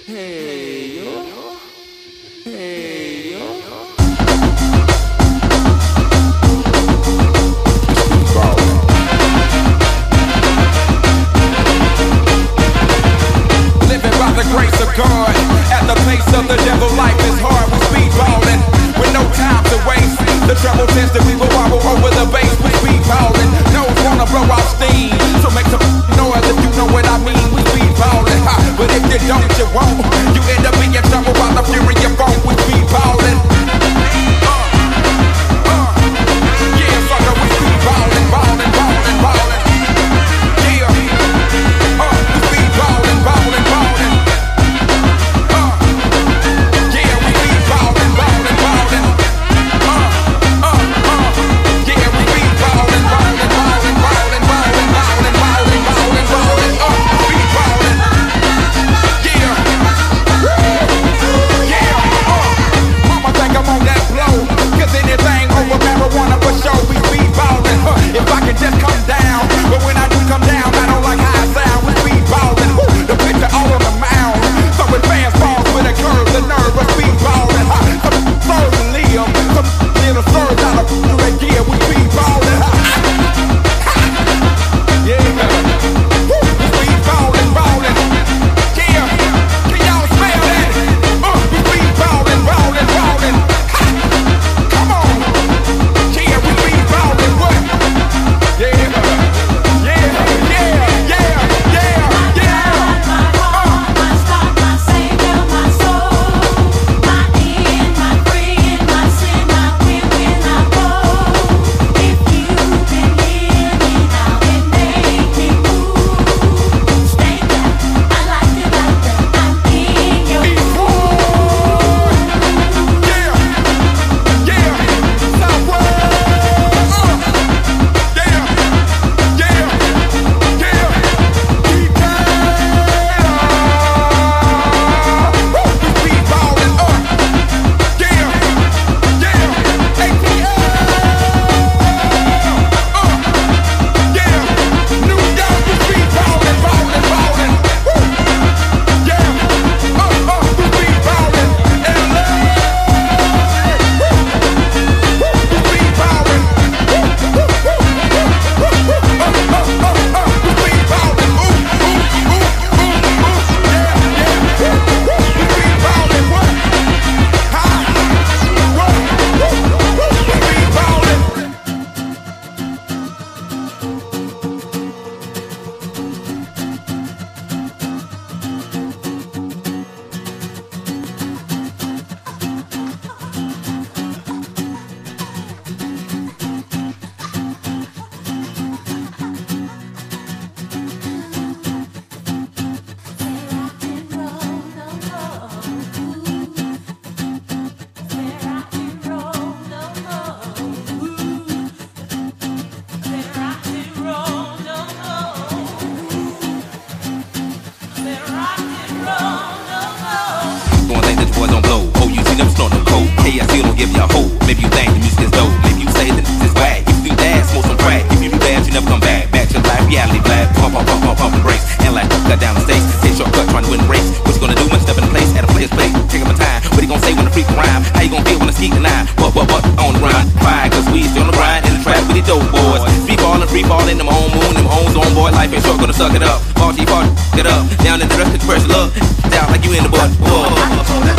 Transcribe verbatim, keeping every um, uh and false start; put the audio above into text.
Hey yo, hey yo. Living by the grace of God, at the pace of the devil, life is hard. We speed ballin' with no time to waste. The trouble tends to people wobble over the base. We speed ballin', nose wanna blow out steam, so make some noise if you know what I mean. We speed ballin', ha, but if you don't, you won't. You end up being trouble by the fury of phone. We speed ballin'. Uh, uh, yeah, sucker, we speed ballin', ballin', ballin', ballin'. Yeah, uh, we speed ballin', ballin', ballin'. Uh, yeah, we speed ballin', ballin', ballin'. Uh, uh, uh, yeah, we speed ballin', ballin', ballin', ballin', ballin', ballin', ballin', ballin', ballin'. Uh, speed ballin'. Yeah, yeah, uh, mama think I'm on that blow, 'cause anything over marijuana for sure. We speed ballin', huh, if I can just come down. But when I do come down, I don't like how I sound. We speed ballin', whoo, the picture all on the mound. So with fast balls with a curve, the nerve of speed ballin', huh. Some slurs and live, some little slurs out of red gear. We speed ballin', huh. Yeah, woo, we speed ballin', ballin'. Yeah, can y'all smell that? Uh, we speed ballin', ballin', ballin'. Ha! Come on. Yeah, we speed ballin', what? Yeah, yeah, yeah, yeah, yeah, yeah. My heart, my start, my savior, my soul, my end, my friend, my sin, my win when I go. If you can hear me now and make me move, stay back. I like it like that. I'm in your Yeah, yeah, Southwest. Uh, yeah, yeah, yeah. Keep down. Woo, we speed ballin'. Uh, yeah, yeah. A T L. Uh, yeah. New York, we speed ballin', ballin', ballin'. Woo, yeah. Uh, uh, we speed ballin'. L A. Woo, woo, we speed ballin'. Woo, woo, woo, woo, woo, woo. Uh, uh, uh, uh, we speed ballin'. Ooh, ooh, ooh, ooh, ooh. Yeah, yeah. Woo, woo, we speed ballin'. What? Ha? What? Woo, woo, we speed ballin'. Going think that your boys don't blow. Oh, you see them snort no coke. Hey, I still don't give you a hoe. Maybe you think the music is dope. Maybe you say that this is whack. If you do that, smoke some crack. If you do that, you never come back. Back to life, reality black. Pump, pump, pump, pump, pump, and brace. And like cut down the stakes. Take shortcut, trying to win the race. What you gonna do when you step in the place? At a player's place. Take up my time. What he gonna say when the freak rhyme? How you gonna feel when the skeet deny? What, what, what? On the run. Fire, cause we still on the grind. In the trap with the dope boys. Free ballin', free ballin', them home moon, them homes on boy. Life ain't short, gonna suck it up. Ball G, ball, get up. Down in the rest of the pressure, look. Down like you in the butt. Whoa.